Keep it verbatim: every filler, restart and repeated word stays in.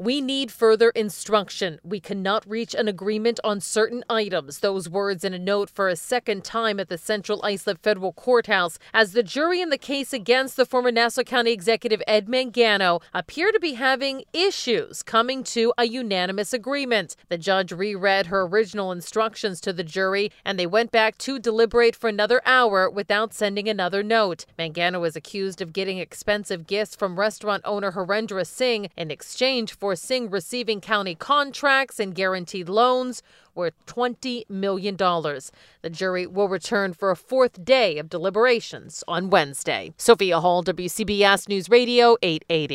"We need further instruction. We cannot reach an agreement on certain items." Those words in a note for a second time at the Central Islip Federal Courthouse as the jury in the case against the former Nassau County Executive Ed Mangano appear to be having issues coming to a unanimous agreement. The judge reread her original instructions to the jury, and they went back to deliberate for another hour without sending another note. Mangano is accused of getting expensive gifts from restaurant owner Harendra Singh in exchange for Singh receiving county contracts and guaranteed loans worth twenty million dollars. The jury will return for a fourth day of deliberations on Wednesday. Sophia Hall, W C B S News Radio eight eighty.